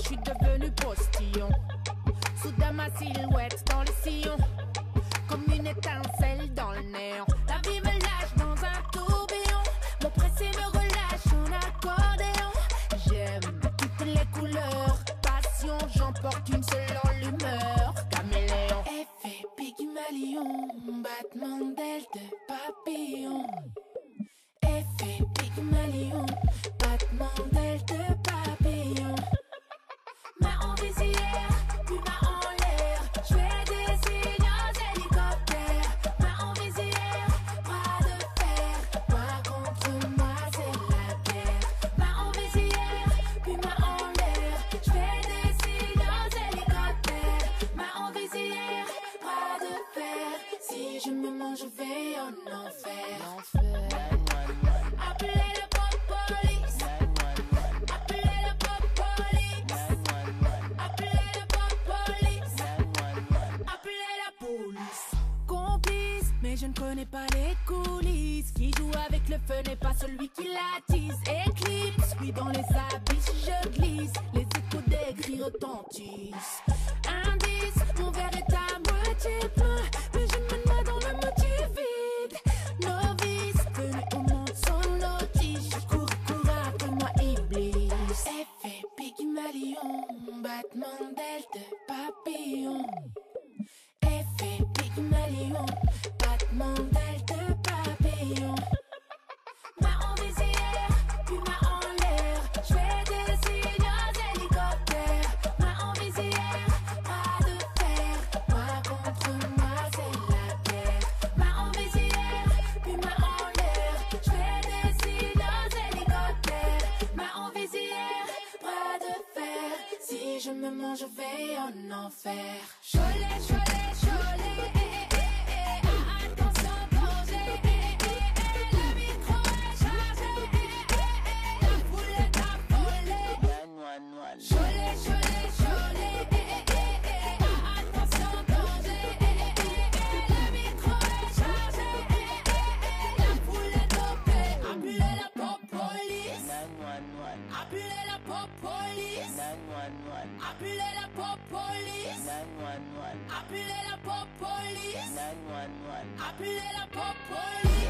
suis devenue postillon. Soudain ma silhouette dans le sillon, comme une étincelle dans le néant. La vie me lâche dans un tourbillon, mon pressé me relâche en accordéon. J'aime toutes les couleurs, passion, j'emporte une seule en l'humeur. Caméléon, effet Pygmalion, battement d'ailes de papillon. Effet Pygmalion, battement d'ailes de papillon. Main en visière, puis main en l'air, je fais des signes aux hélicoptères. Main en visière, bras de fer, toi contre moi c'est la guerre. Main en visière, puis main en l'air, je fais des signes aux hélicoptères. Main en visière, bras de fer, si je me mange je vais en enfer. Appelez le pop police, appelez le pop police, appelez le pop police, appelez la police. Complice, mais je ne connais pas les coulisses. Qui joue avec le feu n'est pas celui qui l'attise. Éclipse, oui dans les abysses je glisse. Les échos des cris retentissent. Indice, mon verre est à moitié plein, mais je me noie dans le moitié vide. Novice, venu au monde sans notice, je cours après moi Iblis. Effet Pygmalion, battement d'ailes de papillon. Effet Pygmalion, battement d'ailes de papillon. Main en visière, puis main en l'air, je fais des signes aux hélicoptères. Main en visière, bras de fer, toi contre moi c'est la guerre. Main en visière, puis main en l'air, je fais des signes aux hélicoptères. Main en visière, bras de fer, si je me mange je vais en enfer. Cholet, cholet, cholet, attention danger, le micro est chargé, la foule est affolée. Cholet, cholet, cholet, attention danger, le micro est chargé, la foule est dopée. Appelez la pop police, appelez la pop police, appelez la pop police, appelez la pop police, appelez la pop police.